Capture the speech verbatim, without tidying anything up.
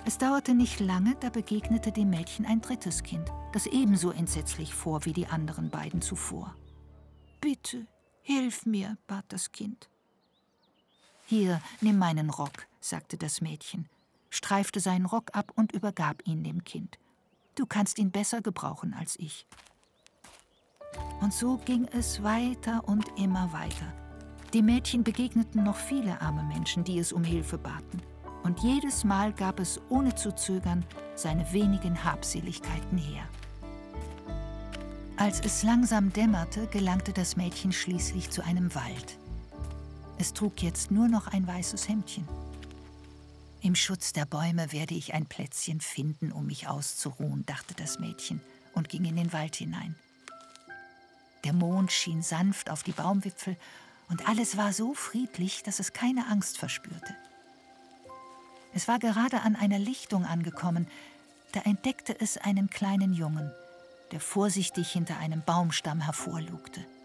Es dauerte nicht lange, da begegnete dem Mädchen ein drittes Kind, das ebenso entsetzlich fror wie die anderen beiden zuvor. »Bitte, hilf mir«, bat das Kind. »Hier, nimm meinen Rock«, sagte das Mädchen, streifte seinen Rock ab und übergab ihn dem Kind. »Du kannst ihn besser gebrauchen als ich.« Und so ging es weiter und immer weiter. Dem Mädchen begegneten noch viele arme Menschen, die es um Hilfe baten. Und jedes Mal gab es ohne zu zögern seine wenigen Habseligkeiten her. Als es langsam dämmerte, gelangte das Mädchen schließlich zu einem Wald. Es trug jetzt nur noch ein weißes Hemdchen. »Im Schutz der Bäume werde ich ein Plätzchen finden, um mich auszuruhen«, dachte das Mädchen und ging in den Wald hinein. Der Mond schien sanft auf die Baumwipfel und alles war so friedlich, dass es keine Angst verspürte. Es war gerade an einer Lichtung angekommen, da entdeckte es einen kleinen Jungen, der vorsichtig hinter einem Baumstamm hervorlugte.